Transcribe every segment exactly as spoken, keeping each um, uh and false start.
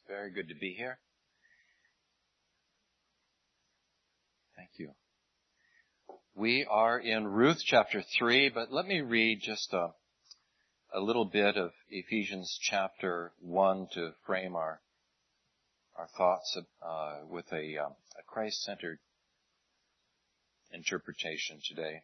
Very good to be here. Thank you. We are in Ruth chapter three, but let me read just a, a little bit of Ephesians chapter one to frame our our thoughts uh, with a, um, a Christ-centered interpretation today.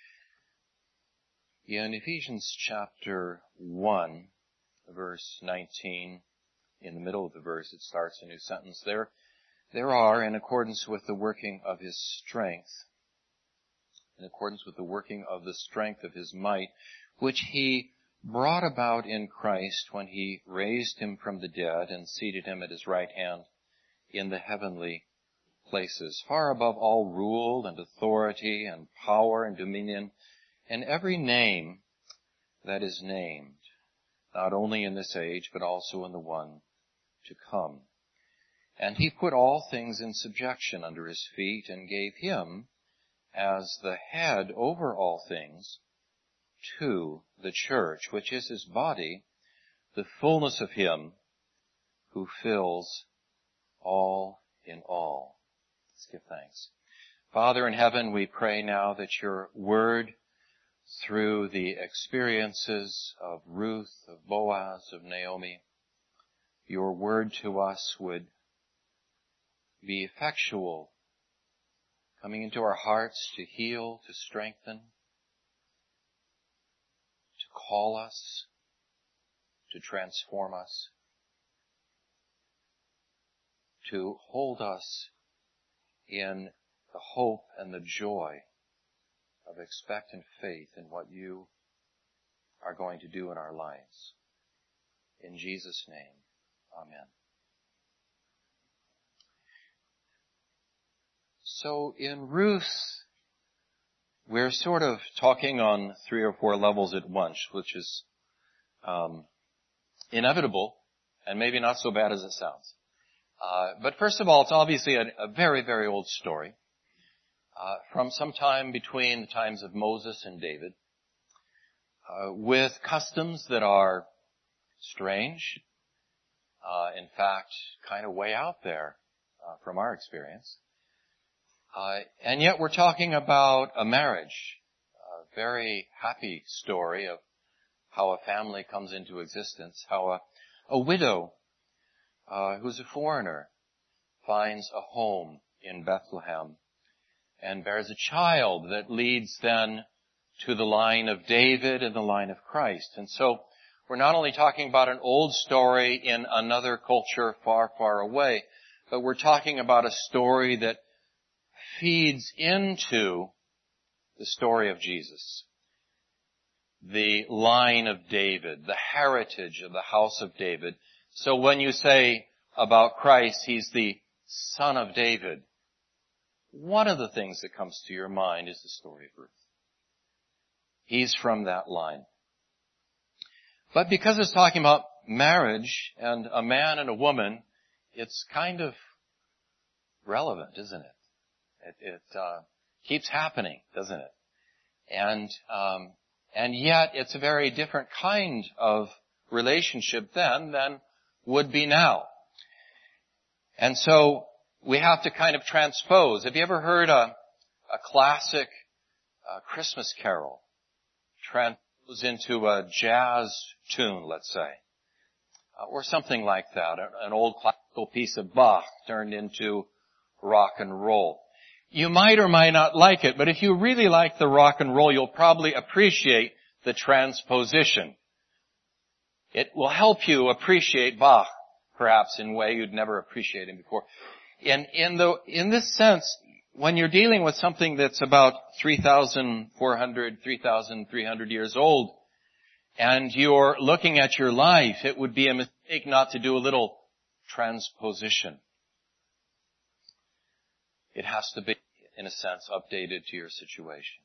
In Ephesians chapter one, verse nineteen, in the middle of the verse, it starts a new sentence. There, there are, in accordance with the working of His strength, in accordance with the working of the strength of His might, which He brought about in Christ when He raised Him from the dead and seated Him at His right hand in the heavenly places, far above all rule and authority and power and dominion, and every name that is named, not only in this age, but also in the one to come. And He put all things in subjection under His feet and gave Him as the head over all things to the church, which is His body, the fullness of Him who fills all in all. Let's give thanks. Father in heaven, we pray now that Your word, through the experiences of Ruth, of Boaz, of Naomi, Your word to us would be effectual, coming into our hearts to heal, to strengthen, to call us, to transform us, to hold us in the hope and the joy of expectant faith in what You are going to do in our lives. In Jesus' name, amen. So in Ruth, we're sort of talking on three or four levels at once, which is um, inevitable and maybe not so bad as it sounds. Uh, but first of all, it's obviously a, a very, very old story. Uh, from some time between the times of Moses and David, uh, with customs that are strange, uh, in fact, kind of way out there uh, from our experience. Uh, and yet we're talking about a marriage, a very happy story of how a family comes into existence, how a, a widow uh, who's a foreigner finds a home in Bethlehem and bears a child that leads then to the line of David and the line of Christ. And so we're not only talking about an old story in another culture far, far away, but we're talking about a story that feeds into the story of Jesus. The line of David, the heritage of the house of David. So when you say about Christ, He's the Son of David, one of the things that comes to your mind is the story of Ruth. He's from that line. But because it's talking about marriage and a man and a woman, it's kind of relevant, isn't it? It, it uh, keeps happening, doesn't it? And um, and yet it's a very different kind of relationship then than would be now. And so we have to kind of transpose. Have you ever heard a, a classic uh, Christmas carol transpose into a jazz tune, let's say, uh, or something like that? An old classical piece of Bach turned into rock and roll. You might or might not like it, but if you really like the rock and roll, you'll probably appreciate the transposition. It will help you appreciate Bach, perhaps in a way you'd never appreciated him before. In, in the, in this sense, when you're dealing with something that's about three thousand four hundred, three thousand three hundred years old, and you're looking at your life, it would be a mistake not to do a little transposition. It has to be, in a sense, updated to your situation.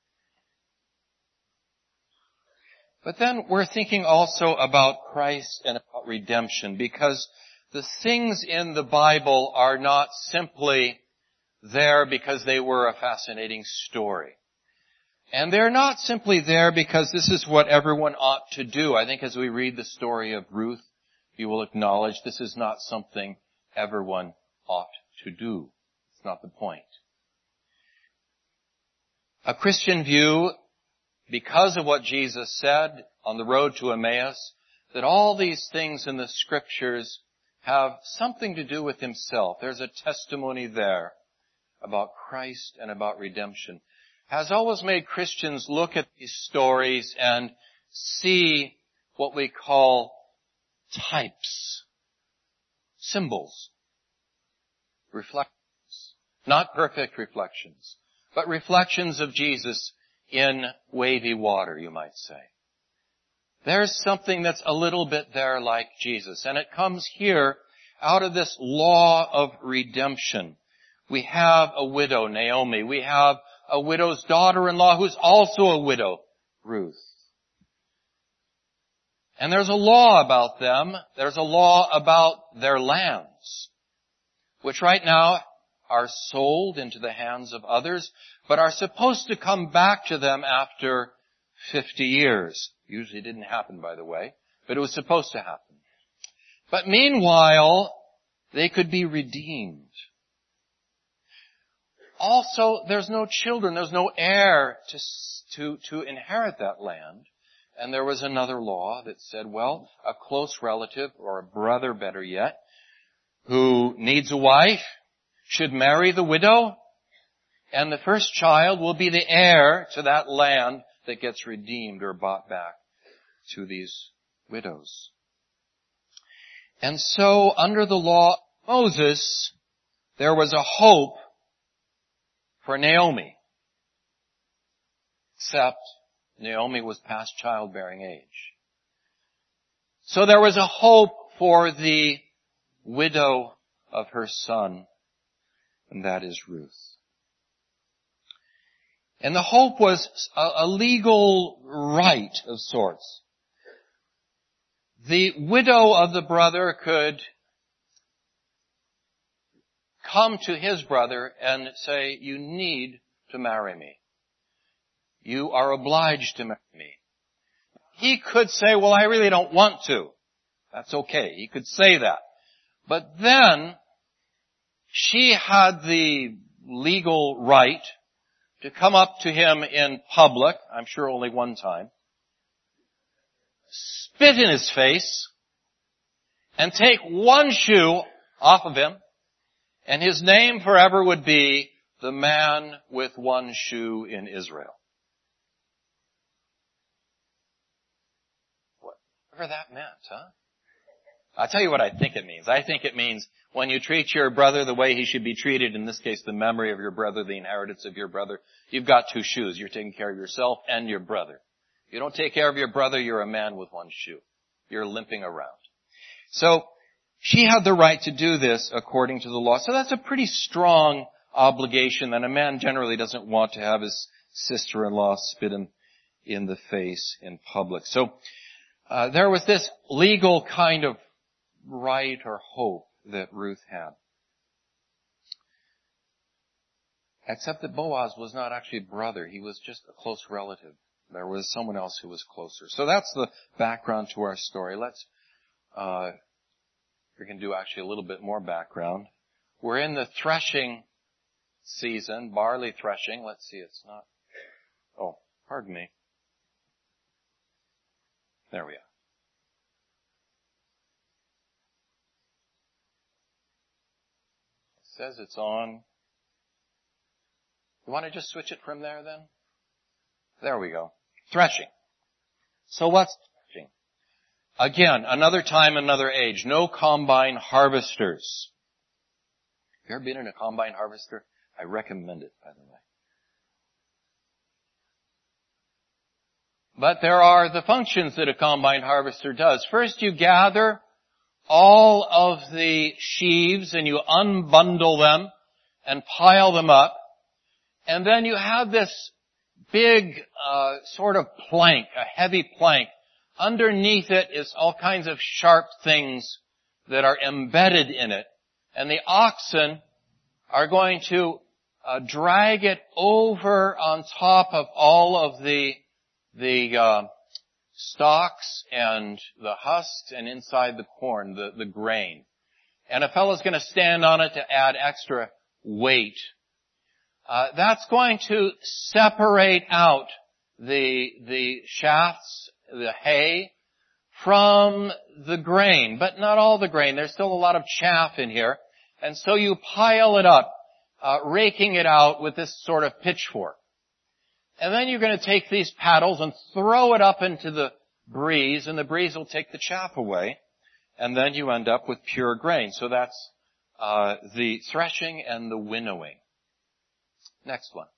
But then we're thinking also about Christ and about redemption, because the things in the Bible are not simply there because they were a fascinating story. And they're not simply there because this is what everyone ought to do. I think as we read the story of Ruth, you will acknowledge this is not something everyone ought to do. It's not the point. A Christian view, because of what Jesus said on the road to Emmaus, that all these things in the Scriptures have something to do with himself. There's a testimony there about Christ and about redemption, has always made Christians look at these stories and see what we call types, symbols, reflections. Not perfect reflections, but reflections of Jesus in wavy water, you might say. There's something that's a little bit there like Jesus, and it comes here out of this law of redemption. We have a widow, Naomi. We have a widow's daughter-in-law who's also a widow, Ruth. And there's a law about them. There's a law about their lands, which right now are sold into the hands of others, but are supposed to come back to them after fifty years. Usually didn't happen, by the way, but it was supposed to happen. But meanwhile, they could be redeemed. Also, there's no children, there's no heir to, to, to inherit that land. And there was another law that said, well, a close relative, or a brother better yet, who needs a wife, should marry the widow, and the first child will be the heir to that land that gets redeemed or bought back to these widows. And so, under the law of Moses, there was a hope for Naomi. Except Naomi was past childbearing age. So there was a hope for the widow of her son, and that is Ruth. And the hope was a, a legal right of sorts. The widow of the brother could come to his brother and say, you need to marry me. You are obliged to marry me. He could say, well, I really don't want to. That's okay. He could say that. But then, she had the legal right to come up to him in public, I'm sure only one time, spit in his face, and take one shoe off of him, and his name forever would be the man with one shoe in Israel. Whatever that meant, huh? I'll tell you what I think it means. I think it means when you treat your brother the way he should be treated, in this case the memory of your brother, the inheritance of your brother, you've got two shoes. You're taking care of yourself and your brother. If you don't take care of your brother, you're a man with one shoe. You're limping around. So, she had the right to do this according to the law. So that's a pretty strong obligation that a man generally doesn't want to have his sister-in-law spit him in the face in public. So, uh, there was this legal kind of right or hope that Ruth had. Except that Boaz was not actually a brother. He was just a close relative. There was someone else who was closer. So that's the background to our story. Let's, uh, we can do actually a little bit more background. We're in the threshing season, barley threshing. Let's see, it's not, oh, pardon me. There we are. It says it's on. You want to just switch it from there then? There we go. Threshing. So what's threshing? Again, another time, another age. No combine harvesters. Have you ever been in a combine harvester? I recommend it, by the way. But there are the functions that a combine harvester does. First, you gather all of the sheaves and you unbundle them and pile them up. And then you have this big uh sort of plank, a heavy plank. Underneath it is all kinds of sharp things that are embedded in it. And the oxen are going to uh, drag it over on top of all of the the uh stalks and the husks and inside the corn, the, the grain. And a fellow's going to stand on it to add extra weight. Uh, that's going to separate out the, the shafts, the hay, from the grain, but not all the grain. There's still a lot of chaff in here. And so you pile it up, uh, raking it out with this sort of pitchfork. And then you're going to take these paddles and throw it up into the breeze, and the breeze will take the chaff away. And then you end up with pure grain. So that's uh, the threshing and the winnowing. Next one.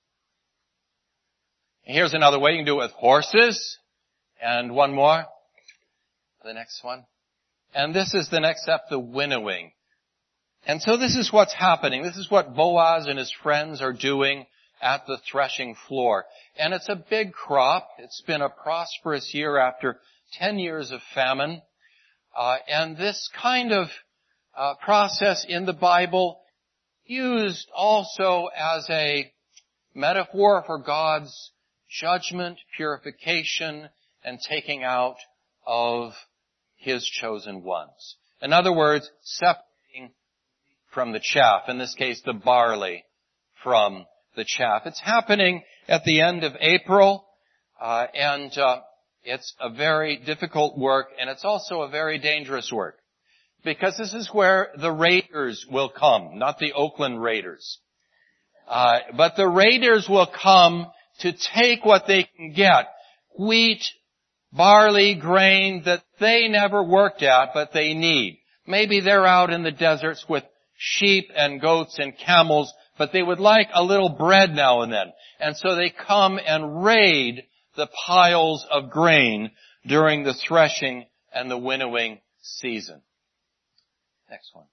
Here's another way. You can do it with horses. And one more. The next one. And this is the next step, the winnowing. And so this is what's happening. This is what Boaz and his friends are doing at the threshing floor. And it's a big crop. It's been a prosperous year after ten years of famine. Uh, and this kind of uh, process in the Bible used also as a metaphor for God's judgment, purification, and taking out of His chosen ones. In other words, separating from the chaff, in this case the barley from the chaff. It's happening at the end of April, uh, and uh, it's a very difficult work, and it's also a very dangerous work. Because this is where the raiders will come, not the Oakland Raiders. Uh, but the raiders will come to take what they can get. Wheat, barley, grain that they never worked at, but they need. Maybe they're out in the deserts with sheep and goats and camels, but they would like a little bread now and then. And so they come and raid the piles of grain during the threshing and the winnowing season. Next one.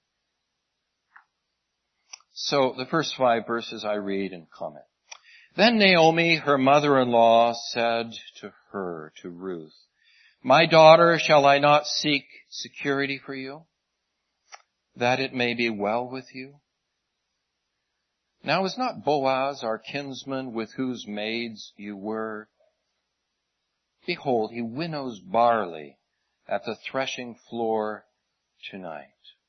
So the first five verses I read and comment. Then Naomi, her mother-in-law, said to her, to Ruth, "My daughter, shall I not seek security for you, that it may be well with you? Now is not Boaz our kinsman with whose maids you were? Behold, he winnows barley at the threshing floor tonight.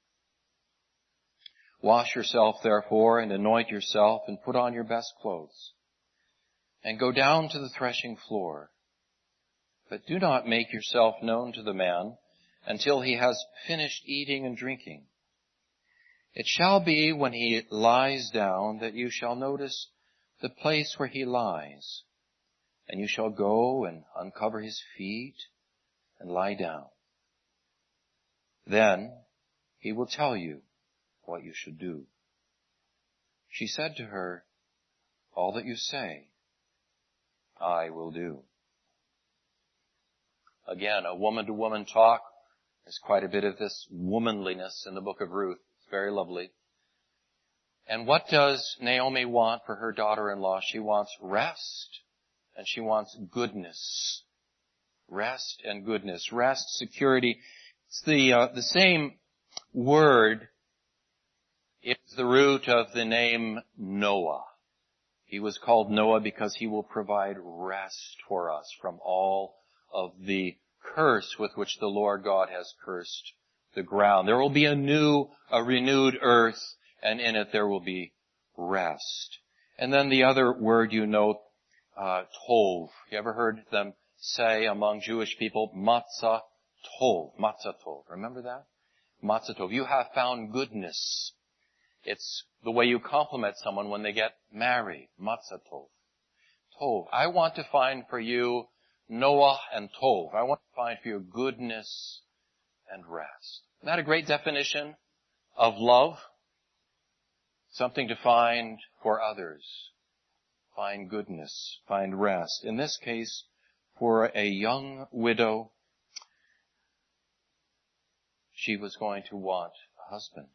Wash yourself, therefore, and anoint yourself, and put on your best clothes, and go down to the threshing floor. But do not make yourself known to the man until he has finished eating and drinking. It shall be when he lies down that you shall notice the place where he lies, and you shall go and uncover his feet and lie down. Then he will tell you what you should do." She said to her, "All that you say, I will do." Again, a woman-to-woman talk. There's quite a bit of this womanliness in the book of Ruth. It's very lovely. And what does Naomi want for her daughter-in-law? She wants rest, and she wants goodness. Rest and goodness. Rest, security. It's the uh, the same word. It's the root of the name Noah. He was called Noah because he will provide rest for us from all of the curse with which the Lord God has cursed the ground. There will be a new, a renewed earth, and in it there will be rest. And then the other word you note, uh, tov. You ever heard them say among Jewish people, matzah tov, matzah tov. Remember that? Matzah tov. You have found goodness. It's the way you compliment someone when they get married. Matzah tov. Tov. I want to find for you Noah and Tov. I want to find for you goodness and rest. Isn't that a great definition of love? Something to find for others. Find goodness. Find rest. In this case, for a young widow, she was going to want a husband.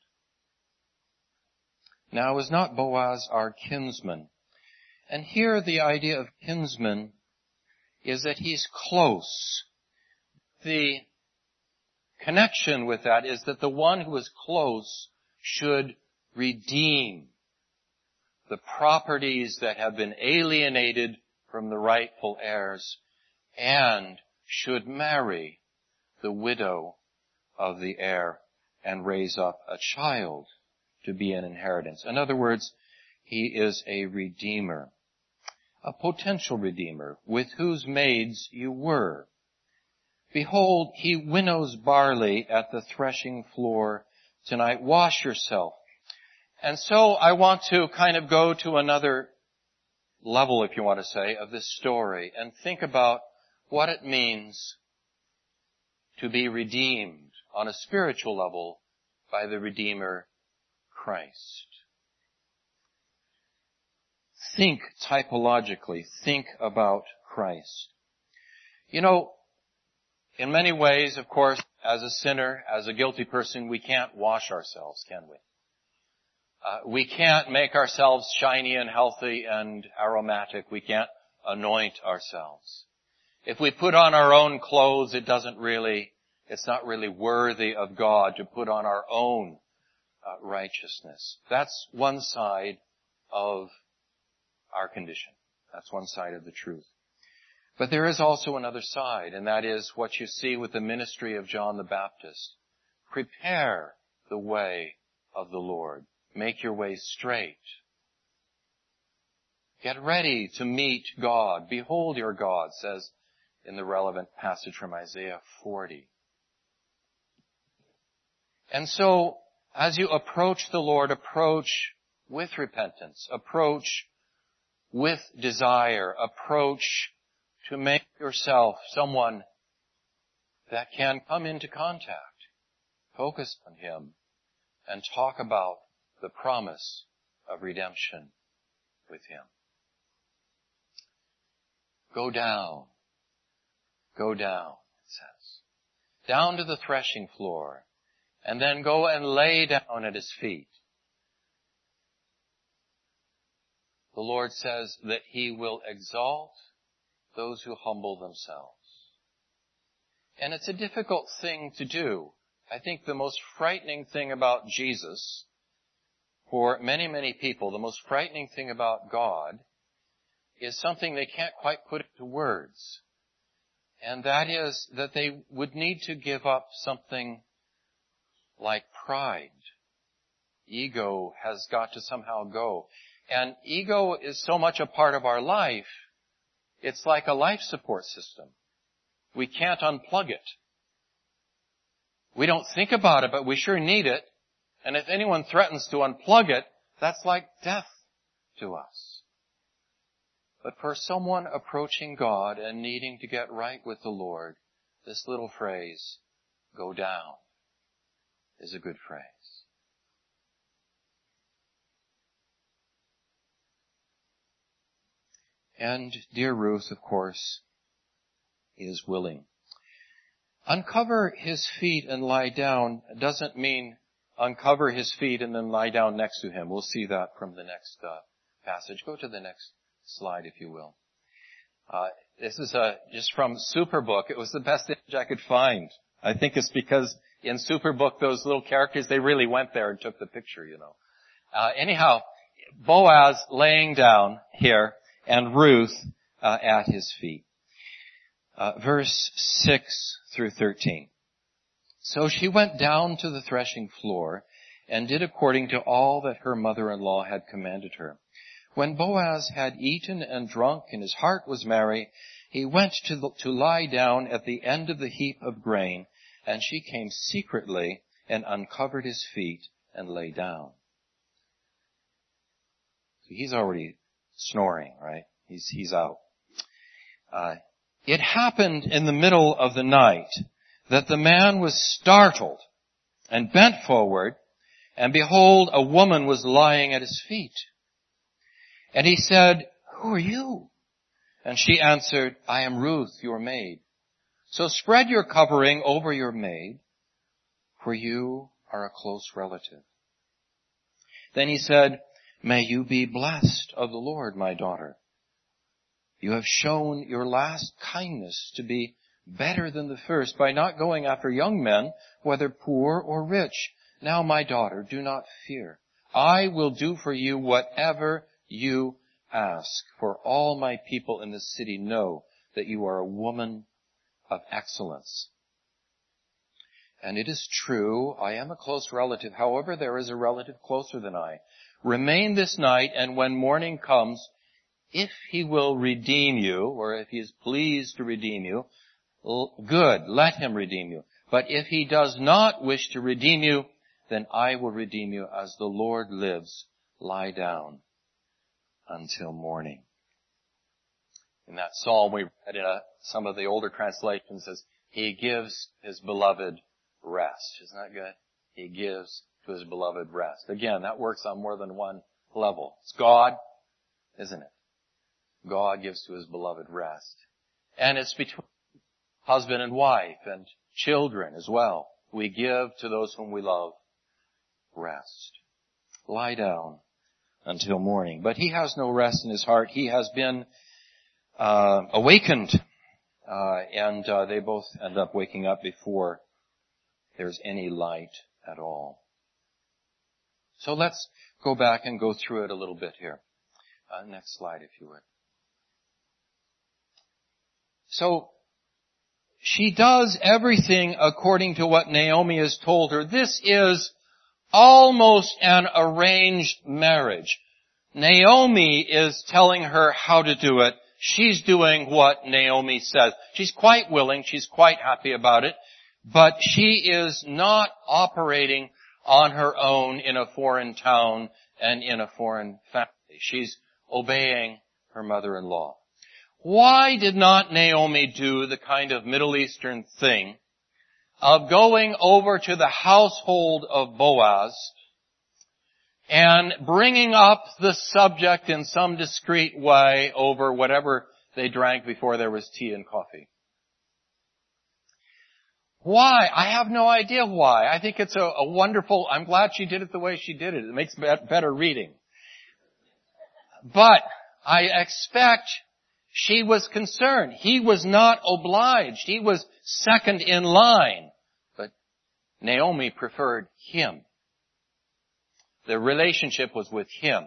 Now, is not Boaz our kinsman? And here the idea of kinsman is that he's close. The connection with that is that the one who is close should redeem the properties that have been alienated from the rightful heirs and should marry the widow of the heir and raise up a child to be an inheritance. In other words, he is a redeemer, a potential redeemer, with whose maids you were. Behold, he winnows barley at the threshing floor tonight. Wash yourself. And so I want to kind of go to another level, if you want to say, of this story and think about what it means to be redeemed on a spiritual level by the Redeemer Christ. Think typologically. Think about Christ. You know, in many ways, of course, as a sinner, as a guilty person, we can't wash ourselves, can we? Uh, we can't make ourselves shiny and healthy and aromatic. We can't anoint ourselves. If we put on our own clothes, it doesn't really, it's not really worthy of God to put on our own uh, righteousness. That's one side of our condition. That's one side of the truth. But there is also another side, and that is what you see with the ministry of John the Baptist. Prepare the way of the Lord. Make your way straight. Get ready to meet God. Behold your God, says in the relevant passage from Isaiah forty. And so, as you approach the Lord, approach with repentance. Approach with desire. Approach to make yourself someone that can come into contact, focus on Him, and talk about the promise of redemption with Him. Go down. Go down, it says. Down to the threshing floor. And then go and lay down at His feet. The Lord says that He will exalt those who humble themselves. And it's a difficult thing to do. I think the most frightening thing about Jesus, for many, many people, the most frightening thing about God is something they can't quite put into words. And that is that they would need to give up something like pride. Ego has got to somehow go. And ego is so much a part of our life, it's like a life support system. We can't unplug it. We don't think about it, but we sure need it. And if anyone threatens to unplug it, that's like death to us. But for someone approaching God and needing to get right with the Lord, this little phrase, go down, is a good phrase. And dear Ruth, of course, is willing. Uncover his feet and lie down doesn't mean uncover his feet and then lie down next to him. We'll see that from the next uh, passage. Go to the next slide, if you will. Uh, this is uh, just from Superbook. It was the best image I could find. I think it's because in Superbook, those little characters, they really went there and took the picture, you know. Uh, anyhow, Boaz laying down here and Ruth uh, at his feet. Uh, verse six through thirteen. So she went down to the threshing floor and did according to all that her mother-in-law had commanded her. When Boaz had eaten and drunk and his heart was merry, he went to, the, to lie down at the end of the heap of grain, and she came secretly and uncovered his feet and lay down. So he's already snoring, right? He's, he's out. Uh, it happened in the middle of the night that the man was startled and bent forward, and behold, a woman was lying at his feet. And he said, "Who are you?" And she answered, "I am Ruth, your maid. So spread your covering over your maid, for you are a close relative." Then he said, "May you be blessed of the Lord, my daughter. You have shown your last kindness to be better than the first by not going after young men, whether poor or rich. Now, my daughter, do not fear. I will do for you whatever you ask, for all my people in the city know that you are a woman of excellence. And it is true, I am a close relative. However, there is a relative closer than I. Remain this night, and when morning comes, if he will redeem you, or if he is pleased to redeem you, good, let him redeem you. But if he does not wish to redeem you, then I will redeem you as the Lord lives. Lie down until morning. In that psalm we read in a, some of the older translations says, he gives his beloved rest. Isn't that good? He gives to his beloved rest. Again, that works on more than one level. It's God, isn't it? God gives to his beloved rest. And it's between husband and wife and children as well. We give to those whom we love rest. Lie down until morning. But he has no rest in his heart. He has been uh, awakened. Uh, and uh, they both end up waking up before there's any light at all. So let's go back and go through it a little bit here. Uh, next slide, if you would. So, she does everything according to what Naomi has told her. This is almost an arranged marriage. Naomi is telling her how to do it. She's doing what Naomi says. She's quite willing. She's quite happy about it. But she is not operating on her own in a foreign town and in a foreign family. She's obeying her mother-in-law. Why did not Naomi do the kind of Middle Eastern thing of going over to the household of Boaz and bringing up the subject in some discreet way over whatever they drank before there was tea and coffee? Why? I have no idea why. I think it's a, a wonderful, I'm glad she did it the way she did it. It makes better reading. But I expect she was concerned. He was not obliged. He was second in line. But Naomi preferred him. The relationship was with him.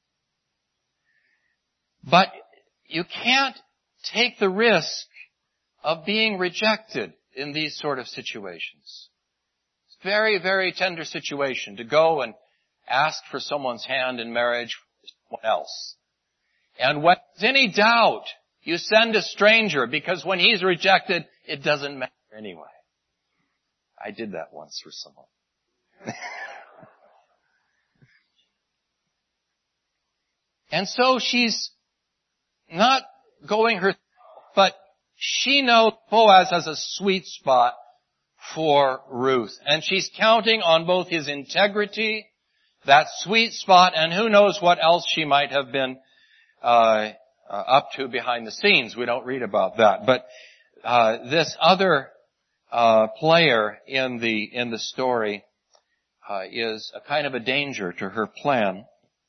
But you can't take the risk of being rejected in these sort of situations. It's a very, very tender situation to go and ask for someone's hand in marriage for someone else. And when there's any doubt, you send a stranger, because when he's rejected, it doesn't matter anyway. I did that once for someone. And so she's not going her, but she knows Boaz has a sweet spot for Ruth. And she's counting on both his integrity, that sweet spot, and who knows what else she might have been uh, uh up to behind the scenes. We don't read about that. But uh this other uh player in the in the story uh is a kind of a danger to her plan.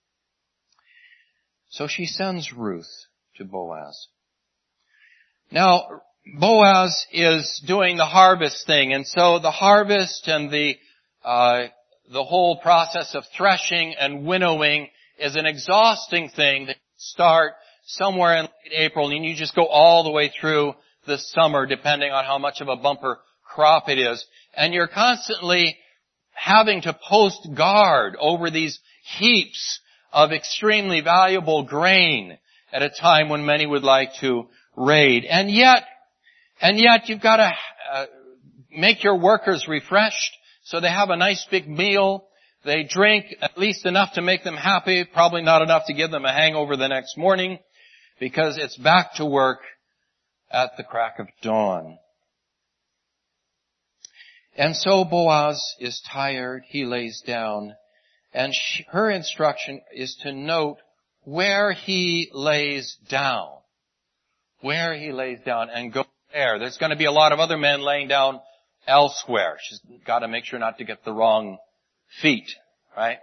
So she sends Ruth to Boaz. Now, Boaz is doing the harvest thing, and so the harvest and the uh the whole process of threshing and winnowing is an exhausting thing that start somewhere in late April, and you just go all the way through the summer, depending on how much of a bumper crop it is. And you're constantly having to post guard over these heaps of extremely valuable grain at a time when many would like to raid. And yet, and yet you've got to uh, make your workers refreshed, so they have a nice big meal. They drink at least enough to make them happy, probably not enough to give them a hangover the next morning, because it's back to work at the crack of dawn. And so Boaz is tired. He lays down. And she, her instruction is to note where he lays down. Where he lays down and go there. There's going to be a lot of other men laying down elsewhere. She's got to make sure not to get the wrong feet, right?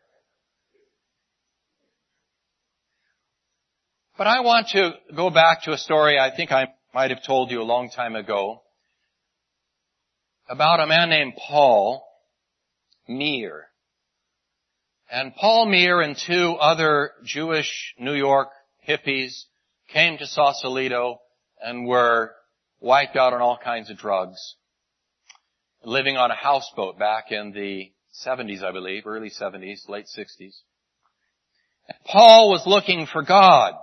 But I want to go back to a story I think I might have told you a long time ago about a man named Paul Meir. And Paul Meir and two other Jewish New York hippies came to Sausalito and were wiped out on all kinds of drugs, living on a houseboat back in the seventies, I believe, early seventies, late sixties. Paul was looking for God.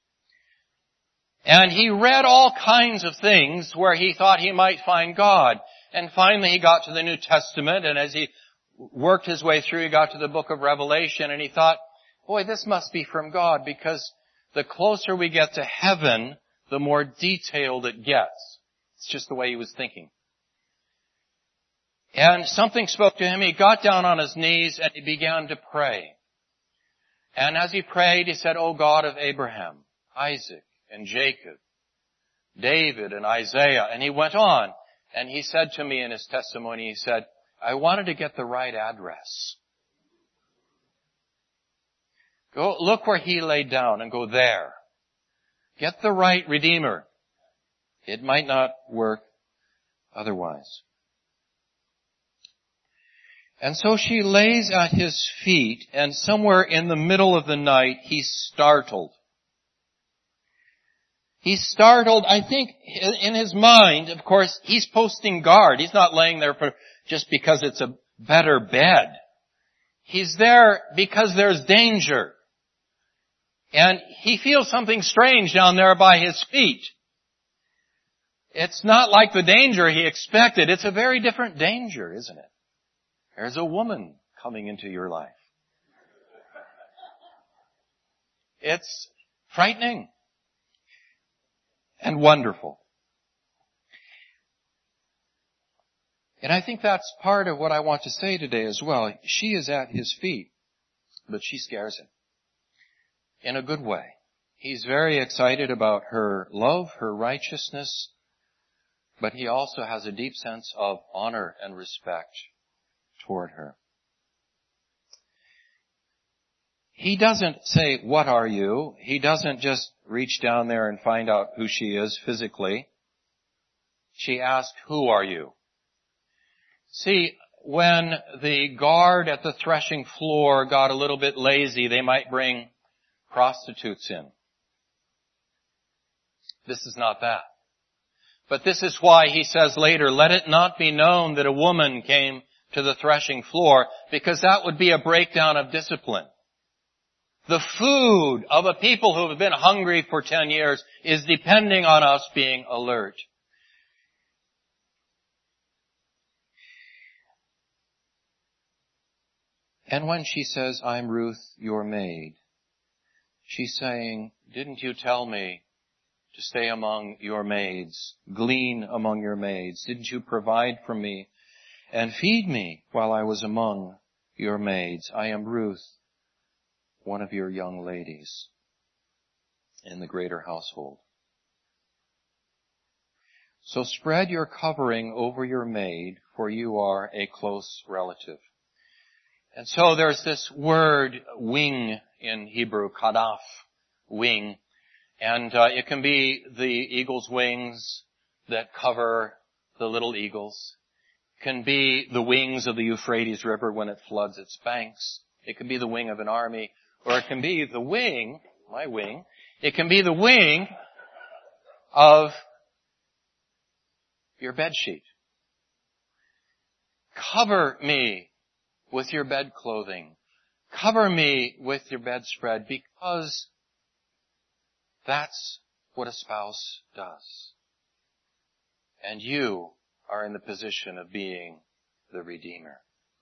And he read all kinds of things where he thought he might find God. And finally he got to the New Testament, and as he worked his way through, he got to the book of Revelation, and he thought, boy, this must be from God, because the closer we get to heaven, the more detailed it gets. It's just the way he was thinking. And something spoke to him. He got down on his knees and he began to pray. And as he prayed, he said, O God of Abraham, Isaac, and Jacob, David and Isaiah. And he went on, and he said to me in his testimony, he said, I wanted to get the right address. Go look where he laid down and go there. Get the right Redeemer. It might not work otherwise. And so she lays at his feet, and somewhere in the middle of the night, he's startled. He's startled, I think, in his mind. Of course, he's posting guard. He's not laying there for just because it's a better bed. He's there because there's danger. And he feels something strange down there by his feet. It's not like the danger he expected. It's a very different danger, isn't it? There's a woman coming into your life. It's frightening and wonderful. And I think that's part of what I want to say today as well. She is at his feet, but she scares him in a good way. He's very excited about her love, her righteousness, but he also has a deep sense of honor and respect toward her. He doesn't say, what are you? He doesn't just reach down there and find out who she is physically. She asks, who are you? See, when the guard at the threshing floor got a little bit lazy, they might bring prostitutes in. This is not that. But this is why he says later, let it not be known that a woman came to the threshing floor, because that would be a breakdown of discipline. The food of a people who have been hungry for ten years is depending on us being alert. And when she says, I'm Ruth, your maid, she's saying, didn't you tell me to stay among your maids, glean among your maids? Didn't you provide for me and feed me while I was among your maids? I am Ruth, one of your young ladies in the greater household. So spread your covering over your maid, for you are a close relative. And so there's this word wing in Hebrew, kadaf, wing. And uh, it can be the eagle's wings that cover the little eagles. It can be the wings of the Euphrates River when it floods its banks. It can be the wing of an army. Or it can be the wing, my wing, it can be the wing of your bedsheet. Cover me with your bed clothing. Cover me with your bedspread, because that's what a spouse does. And you are in the position of being the Redeemer.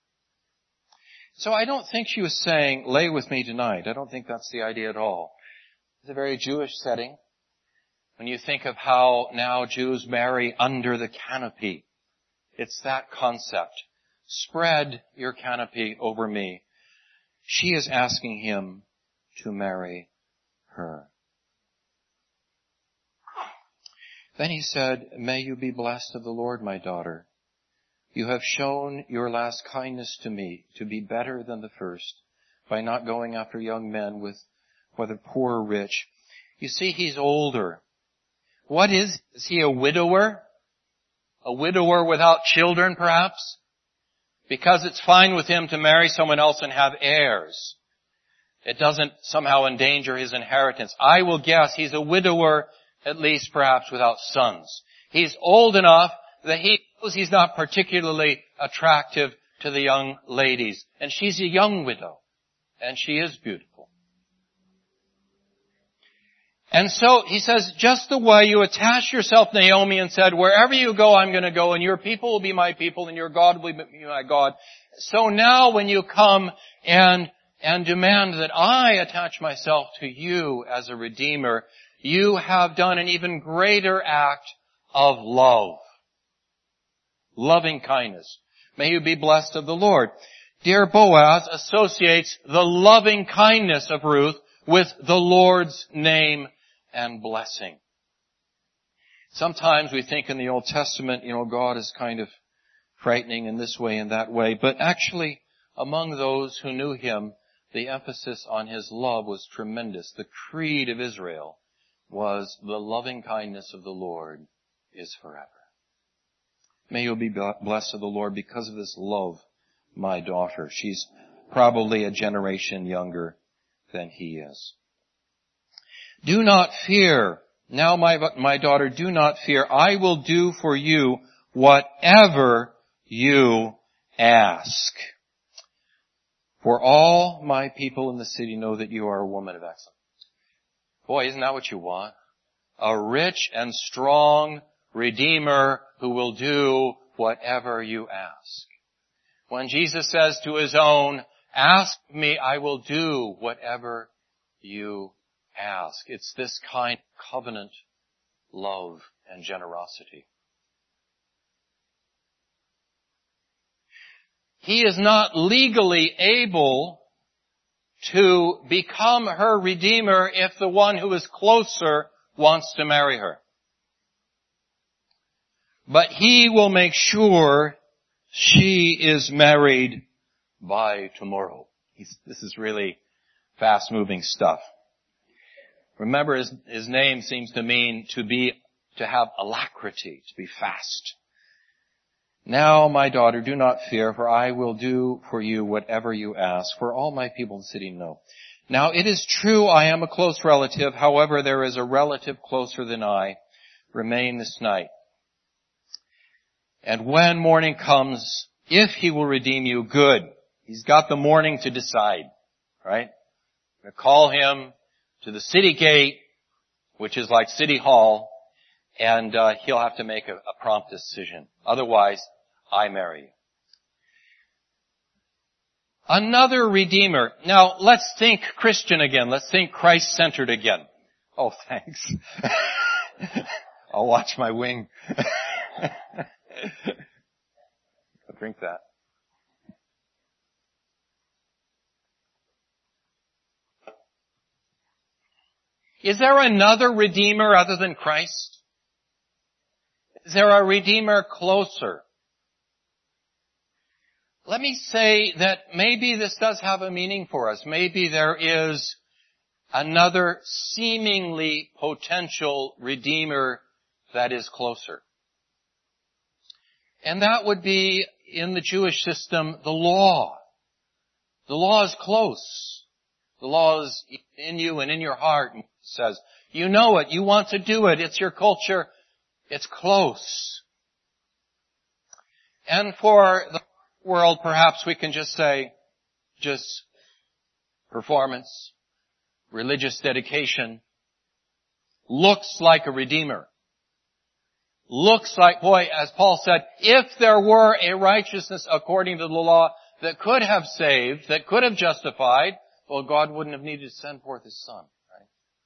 So I don't think she was saying, lay with me tonight. I don't think that's the idea at all. It's a very Jewish setting. When you think of how now Jews marry under the canopy, it's that concept. Spread your canopy over me. She is asking him to marry her. Then he said, may you be blessed of the Lord, my daughter. You have shown your last kindness to me to be better than the first, by not going after young men, with whether poor or rich. You see, he's older. What is, is he a widower? A widower without children, perhaps? Because it's fine with him to marry someone else and have heirs. It doesn't somehow endanger his inheritance. I will guess he's a widower, at least perhaps without sons. He's old enough that he knows he's not particularly attractive to the young ladies. And she's a young widow. And she is beautiful. And so he says, just the way you attached yourself to Naomi and said, wherever you go, I'm going to go, and your people will be my people, and your God will be my God. So now when you come and, and demand that I attach myself to you as a redeemer, you have done an even greater act of love. Loving kindness. May you be blessed of the Lord. Dear Boaz associates the loving kindness of Ruth with the Lord's name and blessing. Sometimes we think in the Old Testament, you know, God is kind of frightening in this way and that way, but actually among those who knew him, the emphasis on his love was tremendous. The creed of Israel was the loving kindness of the Lord is forever. May you be blessed of the Lord because of this love, my daughter. She's probably a generation younger than he is. Do not fear. Now, my, my daughter, do not fear. I will do for you whatever you ask. For all my people in the city know that you are a woman of excellence. Boy, isn't that what you want? A rich and strong Redeemer who will do whatever you ask. When Jesus says to his own, ask me, I will do whatever you ask. It's this kind of covenant love and generosity. He is not legally able to become her redeemer if the one who is closer wants to marry her. But he will make sure she is married by tomorrow. He's, this is really fast-moving stuff. Remember, his, his name seems to mean to be, to have alacrity, to be fast. Now, my daughter, do not fear, for I will do for you whatever you ask, for all my people in the city know. Now, it is true I am a close relative. However, there is a relative closer than I. Remain this night. And when morning comes, if he will redeem you, good. He's got the morning to decide, right? I'm going to call him to the city gate, which is like City Hall, and uh, he'll have to make a, a prompt decision. Otherwise, I marry you. Another Redeemer. Now, let's think Christian again. Let's think Christ-centered again. Oh, thanks. I'll watch my wing. I'll drink that. Is there another Redeemer other than Christ? Is there a Redeemer closer? Let me say that maybe this does have a meaning for us. Maybe there is another seemingly potential Redeemer that is closer. And that would be, in the Jewish system, the law. The law is close. The law is in you and in your heart. It says, you know it, you want to do it, it's your culture, it's close. And for the world, perhaps we can just say, just performance, religious dedication, looks like a Redeemer. Looks like, boy, as Paul said, if there were a righteousness according to the law that could have saved, that could have justified, well, God wouldn't have needed to send forth his Son, right?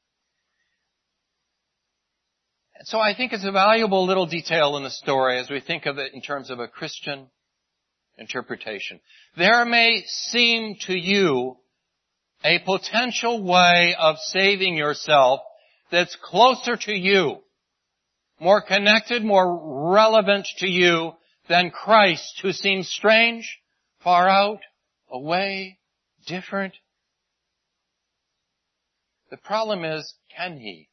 And so I think it's a valuable little detail in the story as we think of it in terms of a Christian interpretation. There may seem to you a potential way of saving yourself that's closer to you, more connected, more relevant to you than Christ, who seems strange, far out, away, different. The problem is, can he?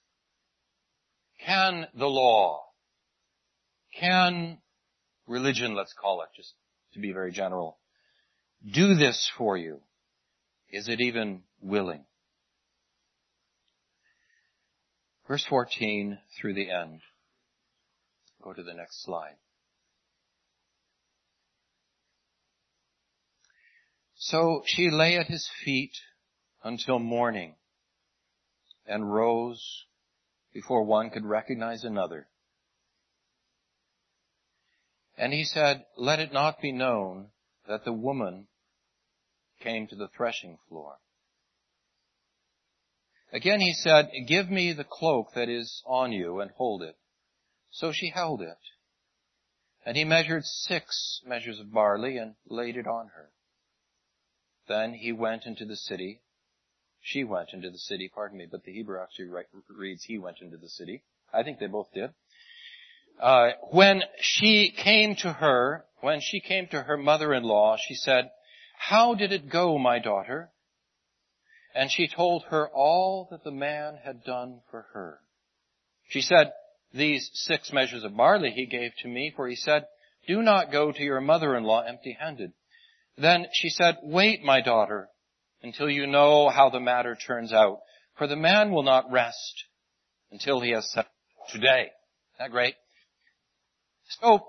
Can the law? Can religion, let's call it, just to be very general, do this for you? Is it even willing? Verse fourteen through the end. Go to the next slide. So she lay at his feet until morning and rose before one could recognize another. And he said, let it not be known that the woman came to the threshing floor. Again he said, give me the cloak that is on you and hold it. So she held it. And he measured six measures of barley and laid it on her. Then he went into the city. She went into the city, pardon me, but the Hebrew actually reads he went into the city. I think they both did. Uh, when she came to her, when she came to her mother-in-law, she said, how did it go, my daughter? And she told her all that the man had done for her. She said, these six measures of barley he gave to me, for he said, do not go to your mother-in-law empty-handed. Then she said, wait, my daughter, until you know how the matter turns out. For the man will not rest until he has said, today. Isn't that great? So,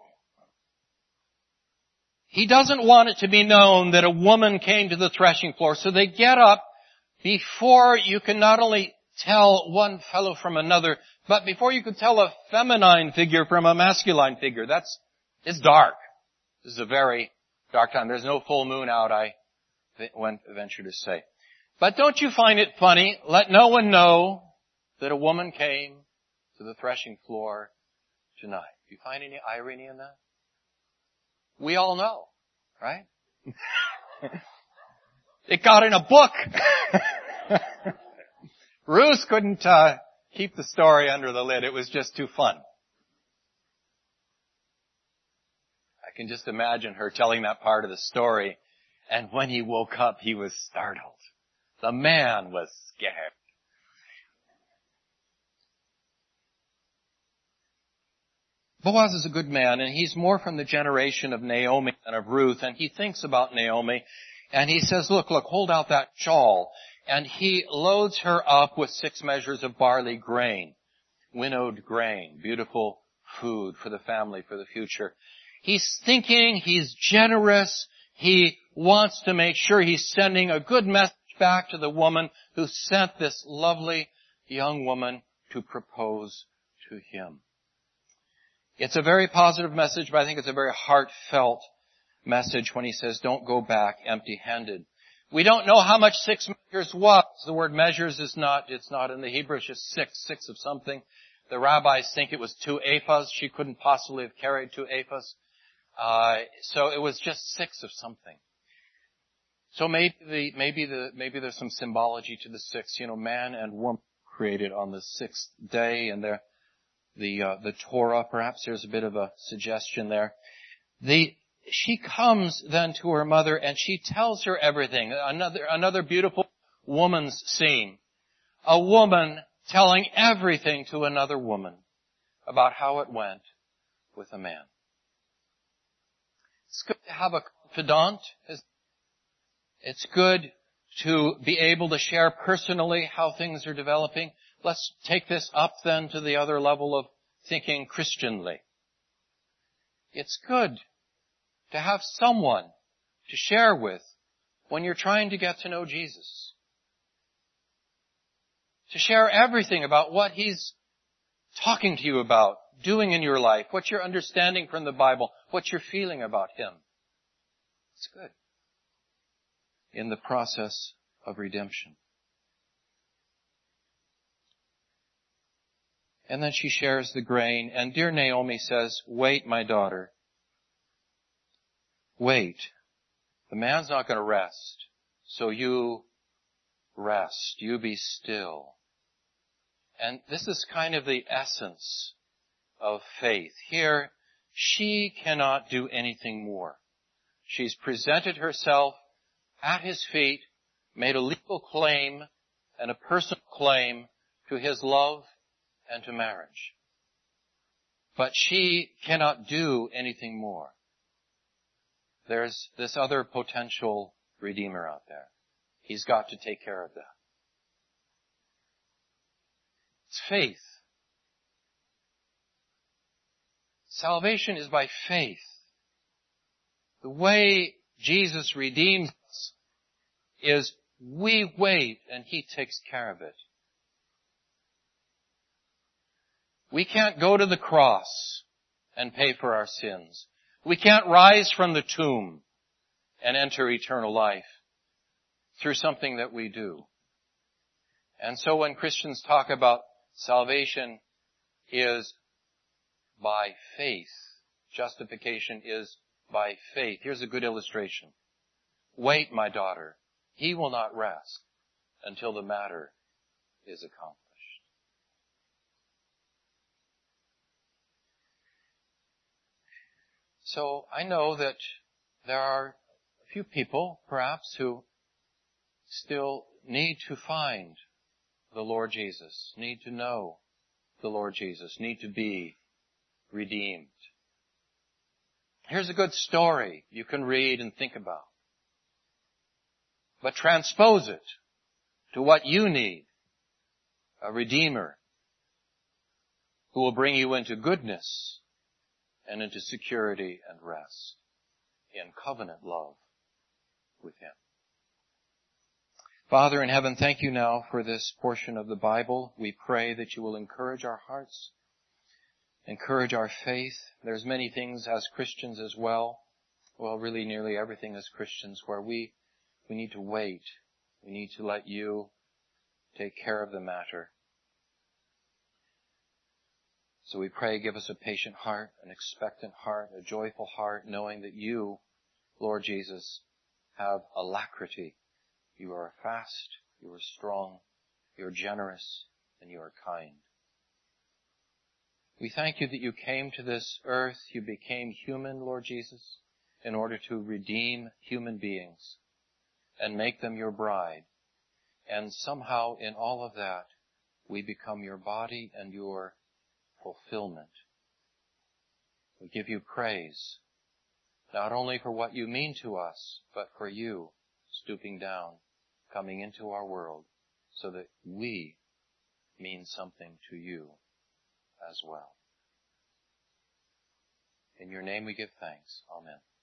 he doesn't want it to be known that a woman came to the threshing floor. So they get up before you can not only tell one fellow from another, but before you could tell a feminine figure from a masculine figure. That's, it's dark. This is a very dark time. There's no full moon out, I venture to say. But don't you find it funny? Let no one know that a woman came to the threshing floor tonight. Do you find any irony in that? We all know, right? It got in a book. Ruth couldn't uh, keep the story under the lid. It was just too fun. I can just imagine her telling that part of the story. And when he woke up, he was startled. The man was scared. Boaz is a good man, and he's more from the generation of Naomi than of Ruth, and he thinks about Naomi, and he says, look, look, hold out that shawl. And he loads her up with six measures of barley grain, winnowed grain, beautiful food for the family, for the future. He's thinking, he's generous, he wants to make sure he's sending a good message back to the woman who sent this lovely young woman to propose to him. It's a very positive message, but I think it's a very heartfelt message when he says, don't go back empty-handed. We don't know how much six measures was. The word measures is not, it's not in the Hebrew, it's just six, six of something. The rabbis think it was two ephahs. She couldn't possibly have carried two ephahs. Uh, so it was just six of something. So maybe the, maybe the, maybe there's some symbology to the six, you know, man and woman created on the sixth day, and there, the, uh, the Torah, perhaps there's a bit of a suggestion there. The, she comes then to her mother and she tells her everything. Another, another beautiful woman's scene. A woman telling everything to another woman about how it went with a man. It's good to have a confidant. It's good to be able to share personally how things are developing. Let's take this up then to the other level of thinking Christianly. It's good to have someone to share with when you're trying to get to know Jesus. To share everything about what He's talking to you about, doing in your life, what you're understanding from the Bible, what you're feeling about Him. It's good in the process of redemption. And then she shares the grain, and dear Naomi says, wait, my daughter. Wait. The man's not going to rest, so you rest. You be still. And this is kind of the essence of faith. Here, she cannot do anything more. She's presented herself at His feet, made a legal claim and a personal claim to His love and to marriage. But she cannot do anything more. There's this other potential Redeemer out there. He's got to take care of that. It's faith. Salvation is by faith. The way Jesus redeems us is we wait and He takes care of it. We can't go to the cross and pay for our sins. We can't rise from the tomb and enter eternal life through something that we do. And so when Christians talk about salvation is by faith, justification is by faith. Here's a good illustration. Wait, my daughter, He will not rest until the matter is accomplished. So I know that there are a few people, perhaps, who still need to find the Lord Jesus, need to know the Lord Jesus, need to be redeemed. Here's a good story you can read and think about. But transpose it to what you need. A Redeemer who will bring you into goodness and into security and rest in covenant love with Him. Father in heaven, thank you now for this portion of the Bible. We pray that you will encourage our hearts, encourage our faith. There's many things as Christians as well, well, really nearly everything as Christians, where we, we need to wait. We need to let you take care of the matter. So we pray, give us a patient heart, an expectant heart, a joyful heart, knowing that you, Lord Jesus, have alacrity. You are fast, you are strong, you are generous, and you are kind. We thank you that you came to this earth, you became human, Lord Jesus, in order to redeem human beings and make them your bride. And somehow in all of that, we become your body and your fulfillment. We give you praise, not only for what you mean to us, but for you stooping down, coming into our world, so that we mean something to you as well. In your name we give thanks. Amen.